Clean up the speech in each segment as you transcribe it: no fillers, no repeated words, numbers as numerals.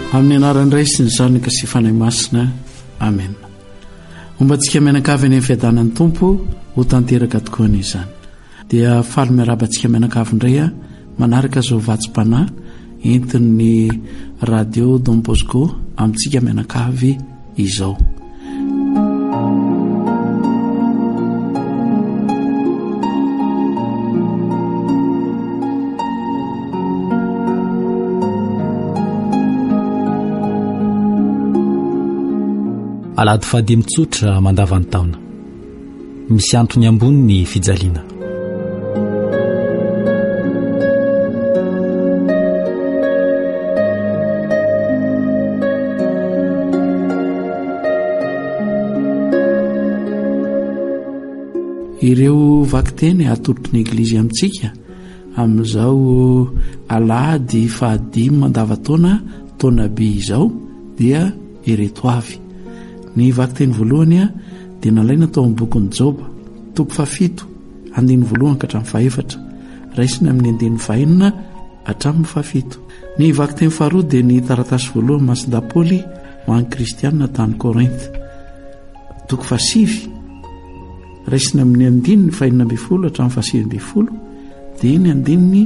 amin'ny anaran'iray sy ny zanaka sy fanahy masina amen. Ombantsika mianakavy any amin'ny fiadanan'ny tompo ho tanteraka tokoa an'izany dia faly miarabantsika mianakavy indray a manaraka zao vatsim-panahy entin'ny radio Don Bosco amintsika mianakavy izao. Alady fadimy tsotra mandavany taona, misy antony ambony ny fijaliana. Ireo vakiteny atolotry ny eglizy amintsika amin'izao alady fahadimy mandavataona taonaby izao dia ireto avy. Ny vakiteny voalohany dia nalaina tao amin'ny bokin'ny Joba, toko 7, andiny voalohany ka hatramin'ny 4, raisina amin'ny andiny 4 hatramin'ny 7. Ny vakiteny faharoa dia ny taratasy voalohany Masinda Paoly ho an'ny kristianina tany Korintha, toko 7, raisina amin'ny andiny 4 hatramin'ny 7, dia ny andiny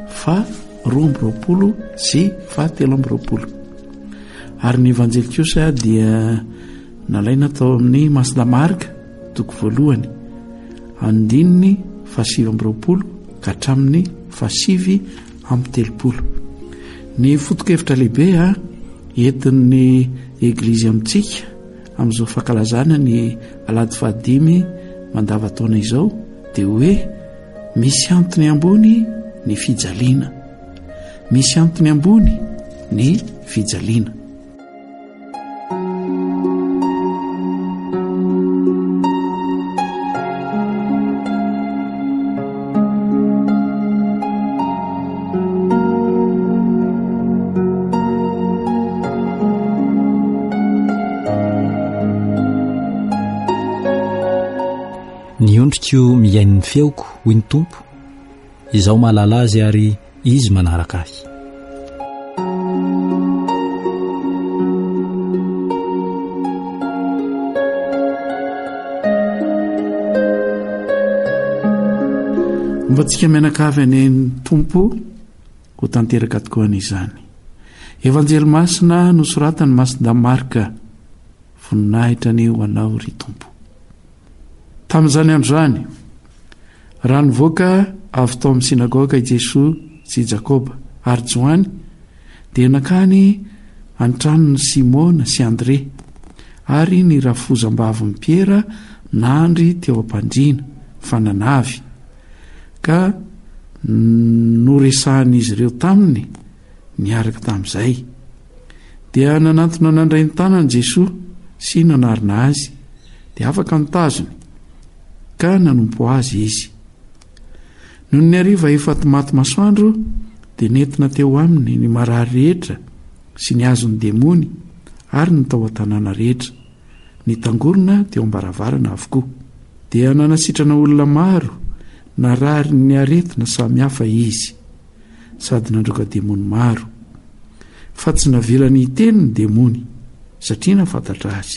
12 sy 13. Ary ny evanjely kosa dia nalaina tao amin'ny Masinda Marka, toko voalohany, andininy 7 ka hatramin'ny 7:30. Ny foto-kevitra lehibe entin'ny eglizy amintsika amin'izao fankalazana ny alady fahadimy mandavataona izao dia hoe misy antony ambony ny fijaliana, misy antony ambony ny fijaliana. Niondriko miain'ny feoko hoy ny tompo, izaho mahalala azy ary izy manaraka ahy. Ombantsika mianakavy any tompo ho tanteraka tokoa an'izany. Evanjely masina nosoratany Masinda Marka, voninahitra ny ho anao ry tompo. Tamin'izany andro zany, raha nivoaka avy tao amin'ny sinagoga i Jesosy sy Jakoba ary Joany dia nakany an-tranon'ny Simona sy Andre ary ny rafozam-bavon'i Piera nandry teo am-pandriana fananavy ka noresahan'izy ireo taminy niaraka tamin'izay. Dia nanantona nandray ny tanany Jesosy sy nanarina azy dia afaka nitazony ka nanompo azy izy. Noho ny hariva efa maty masoandro dia nentina teo aminy ny marary rehetra sy ny azon'ny demony ary ny tao an-tanàna rehetra, nitangorona teo am-baravarana avokoa. Dia nanasitrana olona maro narary ny aretina samihafa izy, sady nandroka demony maro, fa tsy navelany hiteny ny demony satria nafantatra azy.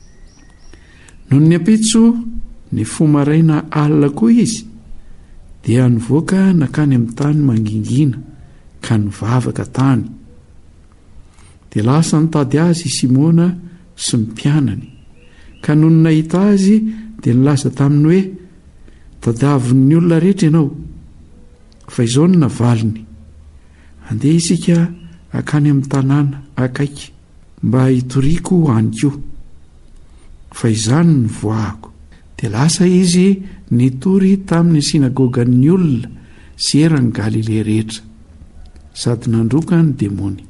Noho ny ampitso ny fomaraina alina koa izy dia nivoaka nakany amin'ny tany mangingina ka nivavaka tany. Dia lasa nitady azy Simona sy ny mpianany, ka noho ny nahita azy dia nilaza taminy hoe, tadiavin'ny olona rehetra ianao, fa izao ny navaliny, andeha isika akany amin'ny tanàna akaiky mba hitoriako any koa, fa izany ny voahako. Dia lasa izy nitory tamin'ny sinagogan'ny olona sy eran'ny Galilea rehetra, sady nandroka ny demony.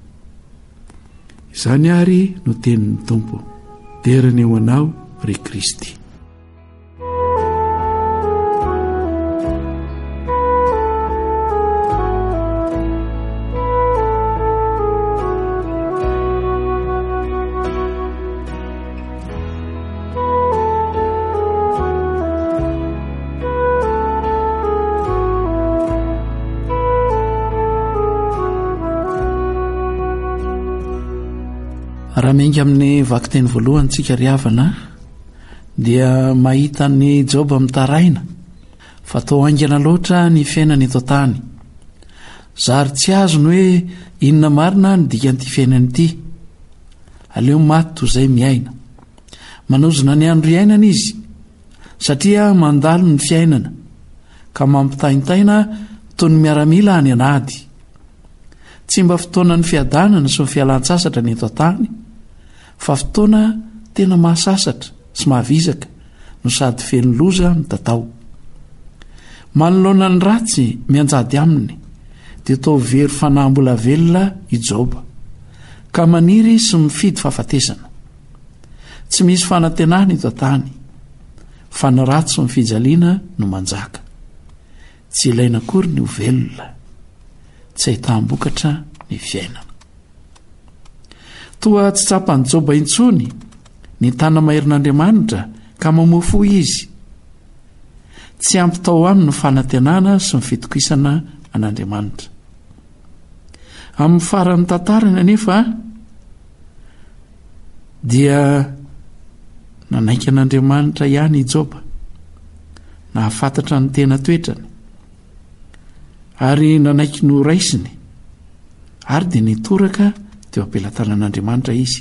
Izany ary no tenin'ny tompo, derany eo anao ry Kristy. raha menga amin'ny vakiteny voalohany tsika ry havana dia mahita ny Joba mitaraina fa tao aingana loatra ny fiainany eto tany. Zary tsy azony hoe inona marina ny dikan'ity fiainany ity. Aleo maty toy izay miaina. Manozona ny andro iainana izy satria mandalo ny fiainana ka mampitaintaina toy ny miaramila any anady. Tsy mba fotoana ny fiadanana sy ny fialan-tsasatra ny eto tany fa fotoana tena mahasasatra sy mahavizaka no sady feno loza mitatao. Manoloana ny ratsy mianjady aminy dia tao very fanahy-mbola velona i Joba ka maniry sy mifidy fahafatesana. Tsy misy fanantenana eto tany fa ny ratsy sy ny fijaliana no manjaka. Tsy ilaina akory ny ho velona, tsy ahitambokatra ny fiainana. Toa tsy tsapan'i Joba intsony ny tana maherin'Andriamanitra ka mamofo izy. Tsy ampitao aminy ny fanantenana sy ny fitokisana an'Andriamanitra. Amin'ny faran'ny tantarany anefa dia nanaiky an'Andriamanitra ihany i Joba, nahafantatra ny tena toetrany ary nanaiky no raisiny ary dia nitoraka teo am-pelatanan'Andriamanitra izy.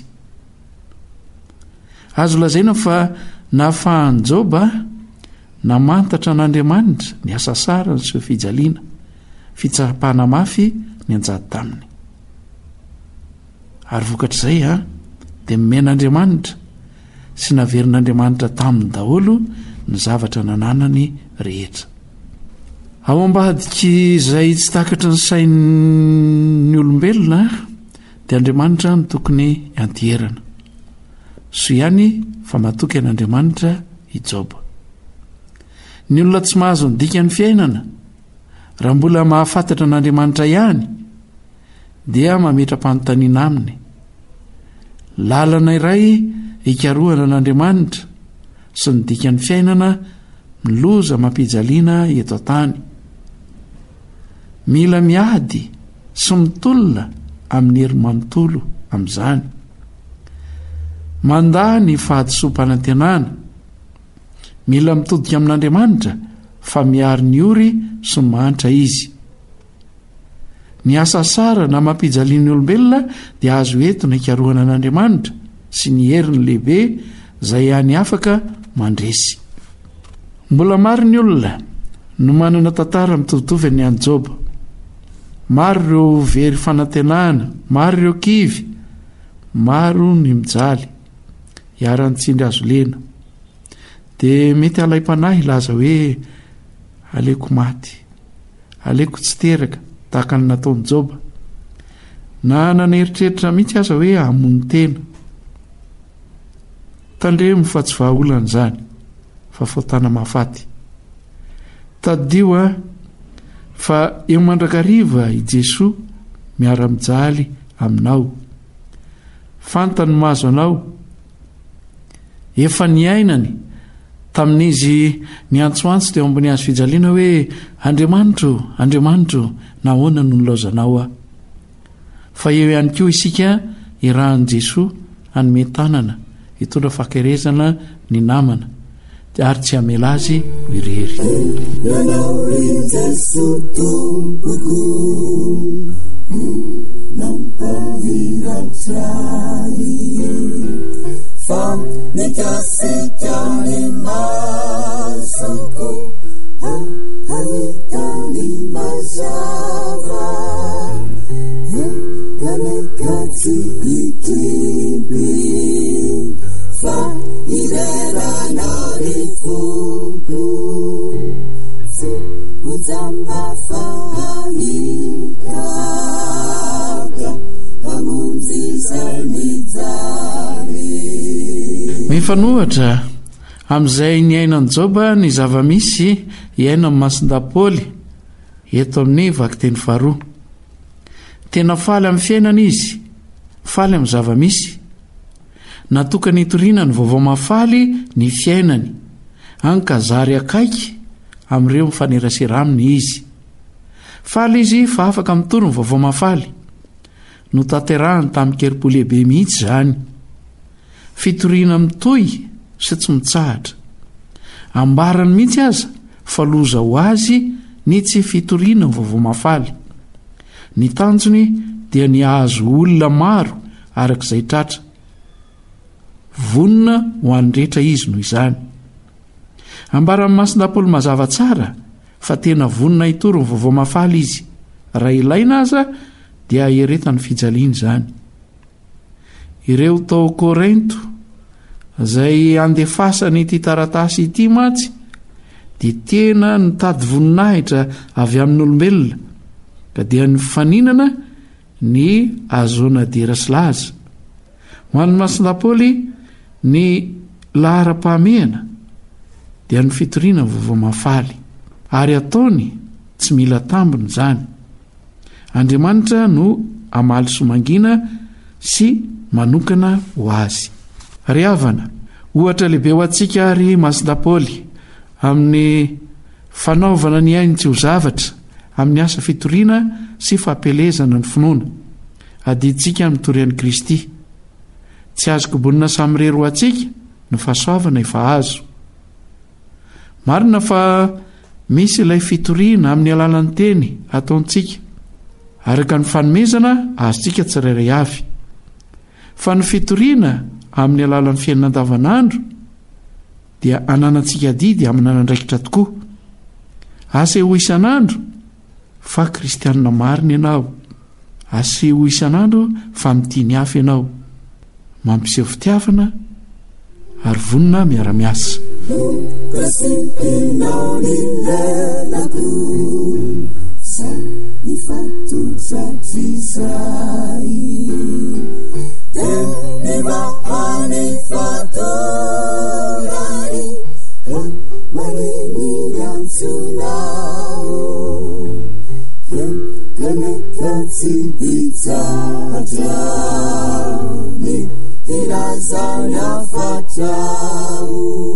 Azo lazaina fa nahafahan'i Joba namantatra an'Andriamanitra ny asa sarany sy fijaliana, fitsapana mafy ny anjady taminy. Ary vokatr'izay dia mimen'Andriamanitra sy naverin'Andriamanitra taminy daholo ny zavatra nananany rehetra. Ao ambadiky izay tsy takatry ny sain'ny olombelona dia Andriamanitra no tokony antiherana. So ihany fa matoky an'Andriamanitra i Joba. Ny olona tsy mahazo ny dikany fiainana raha mbola mahafantatra an'Andriamanitra ihany dia mametra-panontaniana aminy. Lalana iray hikarohana an'Andriamanitra sy ny dikany fiainana ny loza mampijaliana eto tany. Mila miady sy mitolona amin'ny hery-manontolo amin'izany. Manda ny fahadisom-panantenana. Mila mitodika amin'Andriamanitra fa miary ny ory sy mahantra izy. Ny asa sara na mampijaliany olombelona dia azo entona hikarohana an'Andriamanitra sy ny heriny lehibe izay hany afaka mandresy. Mbola maro ny olona no manana tantara mitovitovy ny an'i Joba. Maro ireo very fanantenana, maro ireo kivy, maro ny mijaly hiara-ny tsindry azo lena. Dia mety alai-panahy laza hoe aleko maty, aleko tsy teraka tahaka ny nataon'i Joba, na naneritreritra mihitsy aza hoe hamono tena. Tandremo fa tsy vahaolana izany fa faotana mahafaty. Tadio fa eo mandrakariva i Jesoa miara-mijaly aminao. Fantany mahazo anao. Efa niainany tamin'izy niantsoantso teo ambony hazo fijaliana hoe Andriamanitro, Andriamanitro, nahoana no nilaozanao fa eo ihany koa isika irahan'i Jesoa hanome tanana hitondra fahakerezana ny namana ary tsy hamela azy irery. Nikasikani masoko halikani mazava Kanekati ikibi fa ilerana rikuku Uzamba fahitaga amunzi zainizari. Mifanohatra amin'izay ny ainan'i Joba ny zava-misy iaina amin'ny masin-dapoly eto amin'ny vakiteny faharoa. Tena faly amin'ny fiainana izy, faly amin'ny zava-misy. Natokany hitoriana ny vaovao mahafaly ny fiainany, hany ka zary akaiky amin'ireo mifanerasera aminy izy. Faly izy fa afaka mitory ny vaovao mahafaly. Notanterahany tamin'ny kerim-po lehibe mihitsy izany. fitoriana mitoy sy tsy mitsahatra. Ambarany mihitsy aza fa loza ho azy ny tsy fitoriana ny vaovao mafaly. Ny tanjony dia ny ahazo olona maro arak'izay tratra. Vonina ho an'rehetra izy noho izany. Ambaran'ny Masinapoly mazava tsara fa tena vonina hitory ny vaovao mafaly izy. Raha ilaina aza dia eretany fijaliana izany. Ireo tao Korinto izay andefasany ity taratasy ity matsy dia tena nitady voninahitra avy amin'olombelona ka dia ny faninana ny azoana dera sy laza. Ho an'ny Masinapoly ny lahara-pahamehana dia ny fitoriana vaovao mafaly ary ataony tsy mila tambiny izany. Andriamanitra no amaly somangina sy manokana ho azy. Ry havana, ohatra lehibe ho antsika ary Masinapoly amin'ny fanaovana ny ainy tsy ho zavatra amin'ny asa fitoriana sy fampelezana ny finoana. Adiditsika mitorian'i Kristy. Tsy azoko bonina samirery ho antsika ny fahasoavana efa azo. Marina fa misy ilay fitoriana amin'ny alalan'ny teny ataontsika. Araka ny fanomezana azontsika tsirairay avy. Fa ny fitoriana amin'ny alalan'ny fiainana andavanandro dia ananantsika didy amin'ny anandraikitra tokoa. Aseho isanandro fa kristianina marina ianao. Aseho isanandro fa mitiny hafa ianao. Mampiseho fitiavana ary vonina miara-miasa. Ni fatuza tisai ni bahani fatorani manini yang sunau kemekasi bicara ni tirazana fatau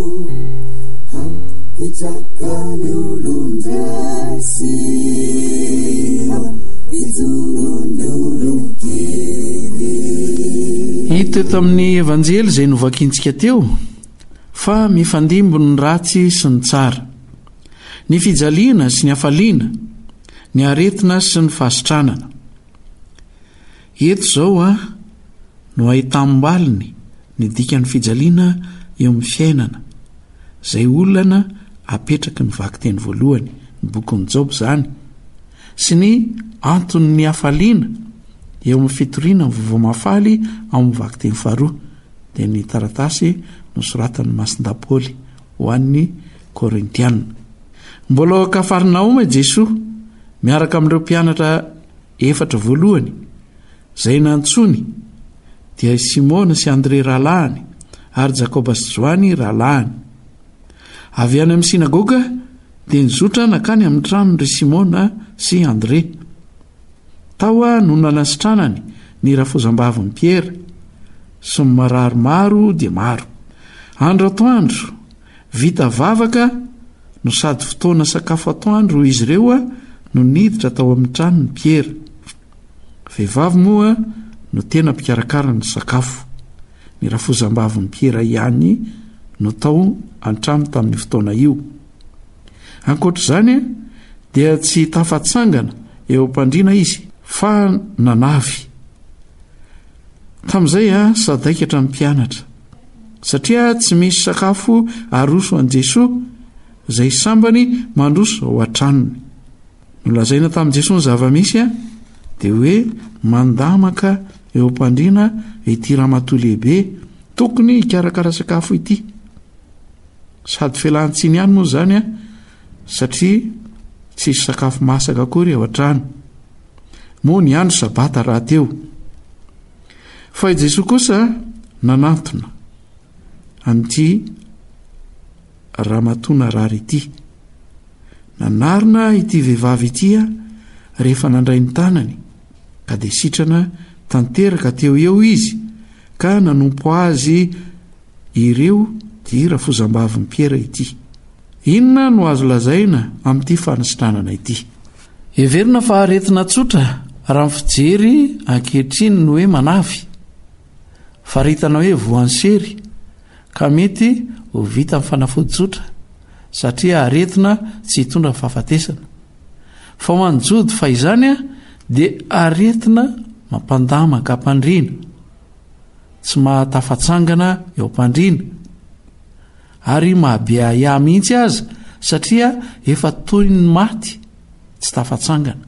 Ichakan ulundresi Hita eto amin'ny evanjely izay novakiantsika teo fa mifandimbony ny ratsy sy ny tsara, ny fijaliana sy ny hafaliana, ny aretina sy ny fahasitranana. Eto izao no ahitam-baliny ny dikan'ny fijaliana eo amin'ny fiainana izay olana apetraky ny vaky teny voalohany ny bokin'ny Job izany, sy ny antony ny hafaliana eo amin'ny fitoriana ny vaovao mafaly ao amin'ny vaky teny faharoa dia ny taratasy nosoratan'ny Masinapoly ho an'ny Korintianina. Mbola Kafarnaoma Jesosy miaraka amin'ireo mpianatra 4 voalohany izay nantsony dia Simona sy Andre rahalahiny ary Jakoba sy Joany rahalahiny. Avy any amin'ny sinagoga dia nizotra nakany amin'ny tranon'ry Simona sy Andre. Tao no nalasitranany ny rafozam-bavin'i Piera sy ny marary maro dia maro. Andro atoandro vita vavaka no sady fotoana sakafo atoandro izy ireo no niditra tao amin'ny tranon'ny Piera. Vehivavy moa no tena mpikarakara ny sakafo. Ny rafozam-bavin'i Piera ihany no tao an-trano tamin'ny fotoana io. Ankoatr'izany dia tsy tafatsangana eo am-pandriana izy fa nanavy. Tamin'izay sadaikatra ny mpianatra satria tsy misy sakafo aroso an' Jesosy izay sambany mandroso ao an-tranony. Nolazaina tamin'i Jesosy ny zava-misy dia hoe mandamaka eo am-pandriana ity ramatoa lehibe tokony hikarakara sakafo ity. Sady fialan-tsiny ihany moa izany satria tsisy sakafo masaka akory ao an-trano. Moa ny andro sabata raha teo. Fa i Jesosy kosa nanantona an'ity ramatoana rary ity. Nanarina ity vehivavy ity rehefa nandray ny tanany ka dia sitrana tanteraka teo eo izy ka nanompo azy ireo dia rafozam-bavin'i Piera ity. Inona no azo lazaina amin'ity fanisitranana ity? Heverina fa aretina tsotra raha ny fijery ankehitriny no hoe manavy. faritana hoe voan'ny sery ka mety ho vita amin'ny fanafody-tsotra satria aretina tsy hitondra ny fahafatesana fa ho anjody fa izany dia aretina mampandama ka mpandriana tsy mahatafatsangana eo mpandriana ary mahabeaia mihitsy aza satria efa toy ny maty tsy tafatsangana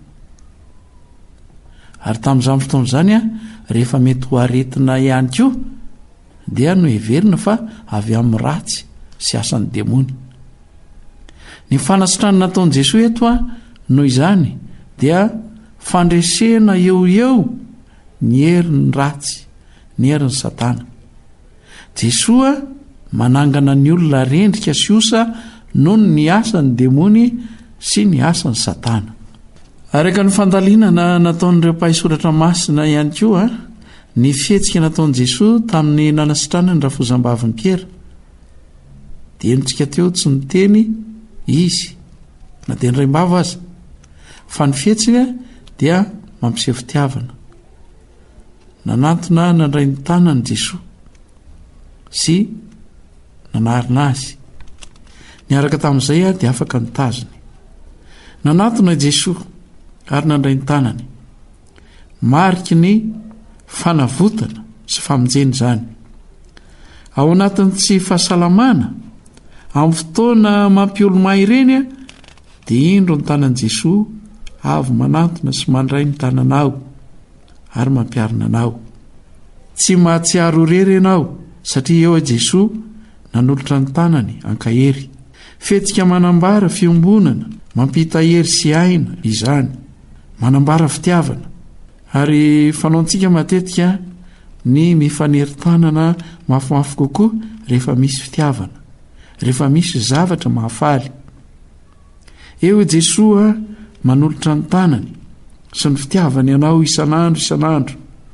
ary tamin'izany fotoana izany rehefa mety ho aretina ihany koa dia no heverina fa avy amin'ny ratsy sy asan'ny demony. Ny fanasitrana nataon'i Jesosy eto noho izany dia fandresena eo ny herin'ny ratsy, ny herin'ny satana. Jesosy manangana ny olona rendrika sy osa noho ny asan'ny demony sy ny asan'ny satana. Araka ny fandalinana nataon'ireo mpahisoratra masina ihany koa ny fihetsika nataon'i Jesosy tamin'ny nanasitrana ny rafozam-bavin'i Piera dia enontsika teo tsy niteny izy na dia ny ray-mbava aza fa ny fihetsika dia mampiseho fitiavana nanantona nandray ny tanany Jesosy sy nanarina azy niaraka tamin'izay dia afaka nitazony nanantona Jesosy ary nandray ny tanany mariky ny fanavotana sy famonjeny izany ao anatin'ny tsy fahasalamana amin'ny fotoana mampiolomay ireny dia indro ny tanan'i Jesosy avy manantona sy mandray ny tananao ary mampiarina anao tsy mahatsiaro rery ianao satria eo Jesosy nanolotra ny tanany ankahery fetsika manambara fiombonana mampita hery sy aina izany manambara fitiavana ary fanaontsika matetika ny mifanery-tanana mafimafy kokoa rehefa misy fitiavana rehefa misy zavatra mahafaly eo Jesosy manolotra ny tanany sy ny fitiavana ianao isanandro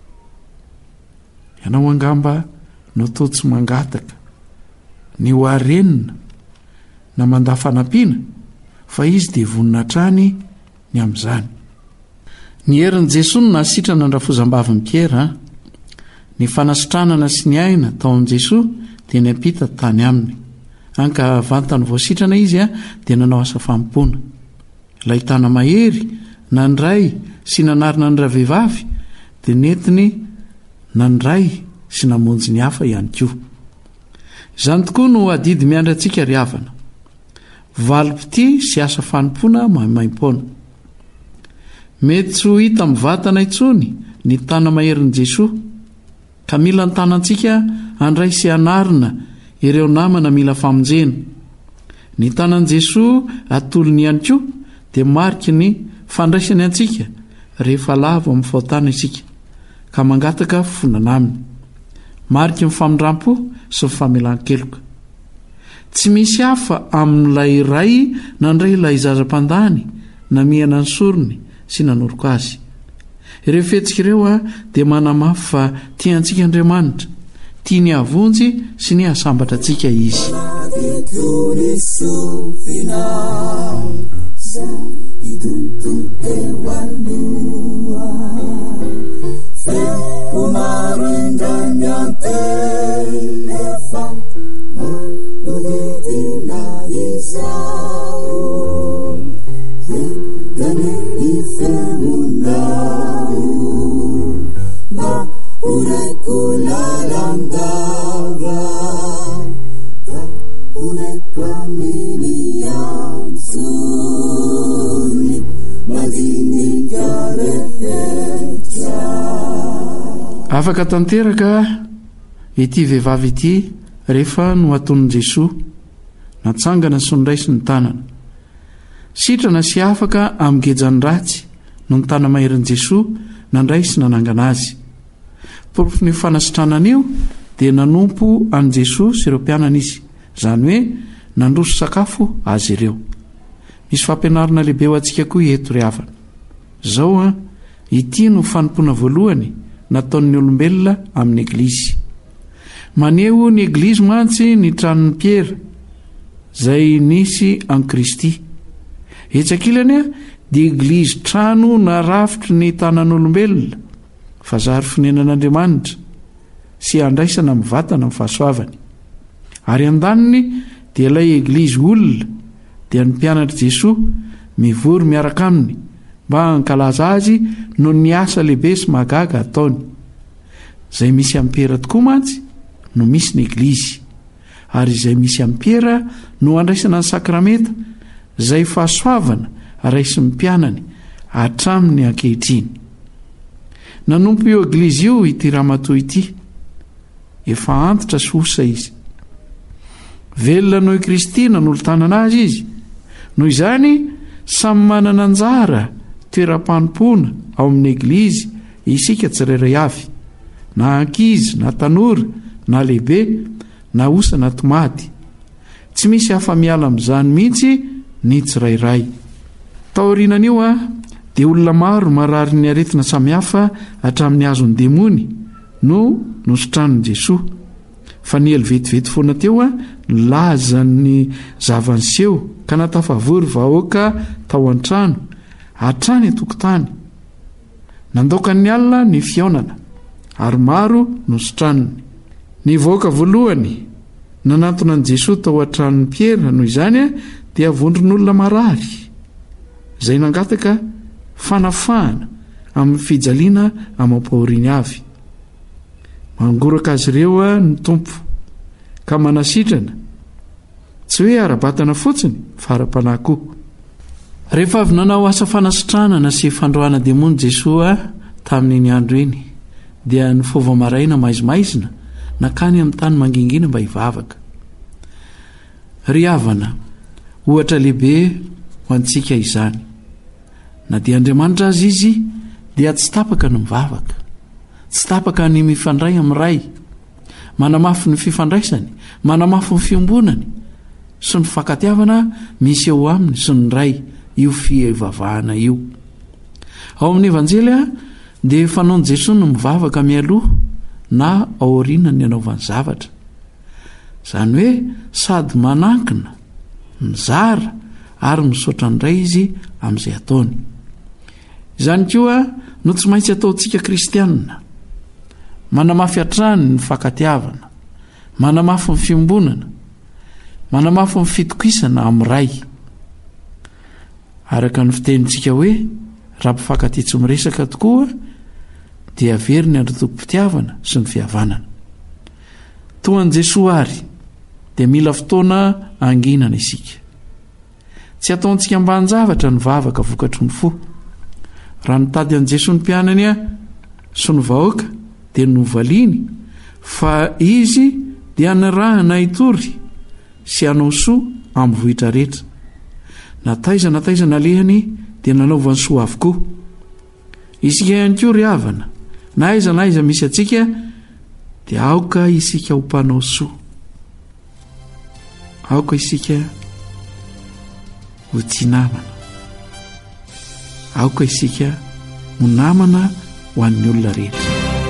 ianao angamba no toa tsy mangataka ny ho arenina na manda fanampiana fa izy dia vonina trany ny amin'izany. Ny herin'i Jesosy no nasitrana ny rafozam-bavin'i Piera ny fanasitranana sy ny aina tao amin'i Jesosy dia ny ampita tany aminy anka vantany voasitrana izy dia nanao asa fampona ilay tana mahery nandray sy nanarina ny ravehivavy dia netiny nandray sy namonjy ny hafa ihany koa. Izany tokoa no adidy miandry antsika ry havana valim-pity sy asa fanompoana mahimaimpona mety tsy ho hita mivatana intsony ny tana maherin'i Jesosy ka mila ny tanantsika andray sy anarina ireo namana mila famonjena ny tanan'i Jesosy atolony ihany koa dia mariky ny fandraisany antsika rehefa lava amin'ny faotana isika ka mangataka fonana aminy mariky ny famindrampo sy ny famelan-keloka tsy misy hafa amin'ilay ray nandray ilay zazam-pandany namihana ny sorony sy nanoroko azy ireo fetsika ireo dia manamafy fa tiantsika Andriamanitra tia ny avonjy sy ny asambatra antsika izy. Afaka tanteraka ity vehivavy ity rehefa no ataon'i Jesosy natsangana sy niraisy ny tanana sitrana sy afaka amin'ny gejany ratsy no ny tana maherin'i Jesosy nandray sy nanangana azy. Porofo ny fanasitranana io dia nanompo an' Jesosy sy ireo mpianana izy izany hoe nandroso sakafo azy ireo. Misy fampianarana lehibe ho antsika koa eto ry havana izao ity no fanompoana voalohany nataon'ny olombelona amin'ny eglizy maneho ny eglizy mantsy ny tranon'ny Piera izay nisy an Kristy etsakilany dia eglizy trano narafitry ny tanan'olombelona fa zary fonenan'Andriamanitra sy andraisana mivatana amin'ny fahasoavany. Ary an-daniny dia ilay eglizy olona dia ny mpianatra Jesosy mivory miaraka aminy mba hankalaza azy no ny asa lehibe sy mahagaga ataony. Izay misy ampera tokoa mantsy no misy ny eglizy, ary izay misy ampera no andraisana ny sakramenta izay fahasoavana raisin'ny mpianany hatramin'ny ankehitriny. Nanompo io eglizy io ity ramatoa ity, efa antitra sy osa izy. Velona noho i Kristina no olontanana azy izy. Noho izany samy manana anjara toeram-panompona ao amin'ny eglizy isika tsirairay avy, na ankizy, na tanora, na lehibe, na osa, na tomady. Tsy misy hafa-miala amin'izany mihitsy ny tsirairay. Taorinan'io dia olona maro marary ny aretina samihafa hatramin'ny azon'ny demony no nosotran'i Jesosy. Fa ny helvetivety foana teo lazany zavanseho ka natafavory vahoaka tao an-trano hatrany an-tokotany. Nandaoka ny alina ny fiaonana ary maro nosotraniny. Ny vahoaka voalohany nanantona an'i Jesosy tao an-tranon'i Piera, noho izany dia vondron'olona marary izay nangataka fanafahana amin'ny fijaliana amampaoriny avy. Mangoraka azy ireo ny tompo ka manasitrana, tsy hoe ara-batana fotsiny fa ara-panahy koa. Rehefa avy nanao asa fanasitranana sy fandroana demony Jesosy tamin'iny andro iny, dia ny fova maraina maizimaizina nakany amin'ny tany mangingina mba hivavaka. Ry havana, ohatra lehibe ho antsika izany. Na dia Andriamanitra azy izy dia tsy tapaka ny mivavaka, tsy tapaka ny mifandray amin'ny ray, manamafy ny fifandraisany, manamafy ny fiombonany sy ny fankatiavana misy eo aminy sy ny ray io fivavahana io. Ao amin'ny evanjely dia fanaon'i Jesosy no mivavaka mialoha na aoriana ny anaovany zavatra. Izany hoe sady manankina, mizara ary misaotra ny ray izy amin'izay ataony. Izany koa no tsy maintsy ataontsika kristianina. Manamafy hatrany ny fankatiavana, manamafy ny fiombonana, manamafy ny fitokisana amin'ny ray. Araka ny fitenintsika hoe raha mpifankatia tsy miresaka tokoa dia very ny andro-tokom-pitiavana sy ny fihavanana. Toa an'i Jesosy ary dia mila fotoana anginana isika. Tsy ataontsika mbahan-javatra ny vavaka vokatry ny fo. Raha nitady an'i Jesosy ny mpianany sy ny vahoaka dia novaliany fa izy dia nirahana hitory sy hanao soa amin'ny vohitra rehetra. Nataiza nalehany dia nanaovany soa avokoa. Isika ihany koa ry havana, na aiza misy atsika dia aoka isika ho mpanao soa. Aoka isika ho tsy namana. Aoka isika ho namana ho an'ny olona rehetra.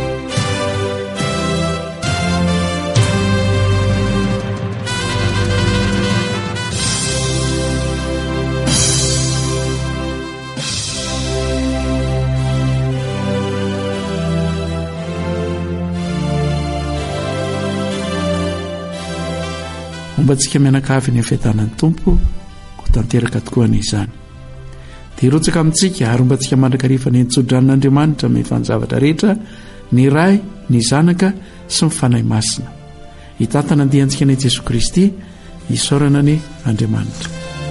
Mba tsika mianakavy ny fitanan'ny tompo ho tanteraka tokoa n'izany. Dia rotsaka amintsika ary mba tsika mandrakarifa ny entsodran'Andriamanitra amin'ny fanjavatra rehetra, ny ray, ny zanaka sy ny fanahy masina. Hitatana andiantsika ny Jesosy Kristy, isaorana ny Andriamanitra.